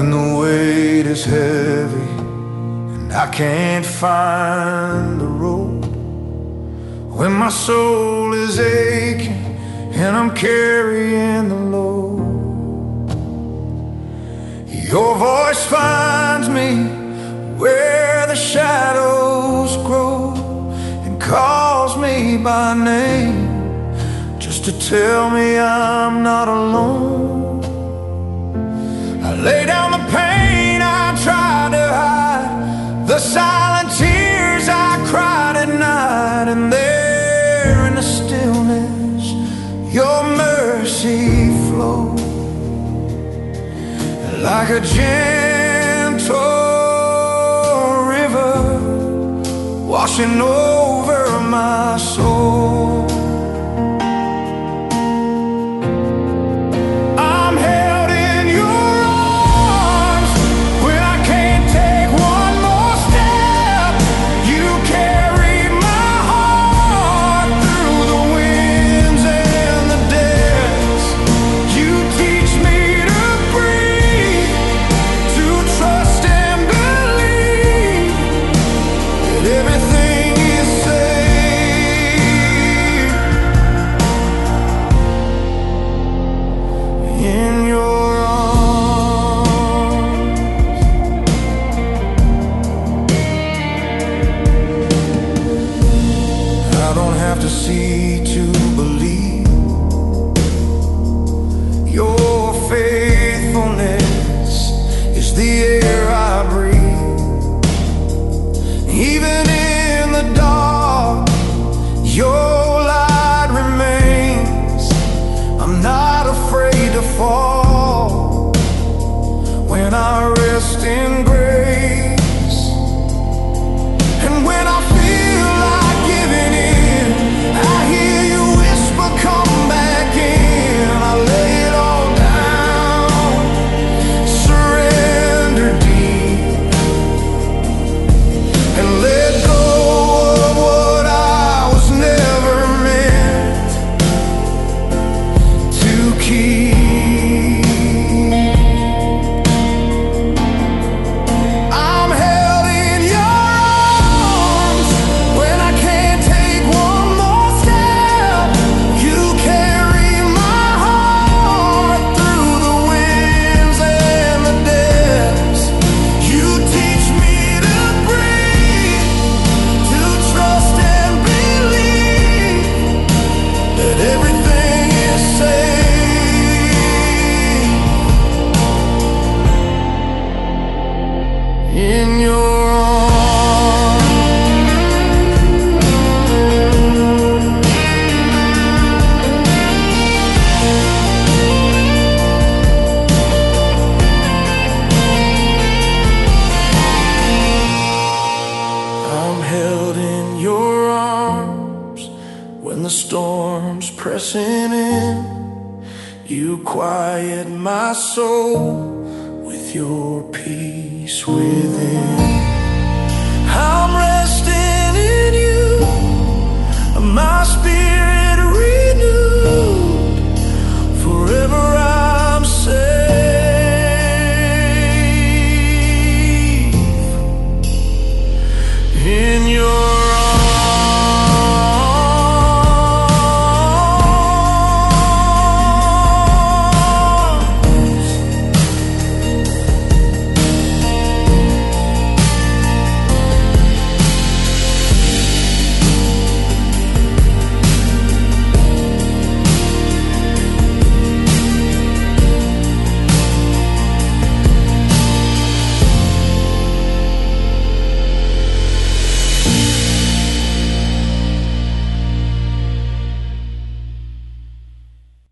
when the weight is heavy and I can't find the road, when my soul is aching and I'm carrying the load. Your voice finds me where the shadows grow and calls me by name, just to tell me I'm not alone. I lay down the pain I tried to hide, the silent tears I cried at night, and there in the stillness your mercy flows like a gentle river washing over my soul. Quiet my soul with your peace within.